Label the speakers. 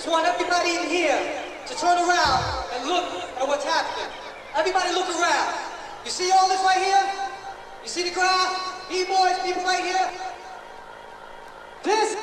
Speaker 1: want everybody in here to turn around and look at what's happening. Everybody look around. You see all this right here? You see the crowd? B-boys, people right here? This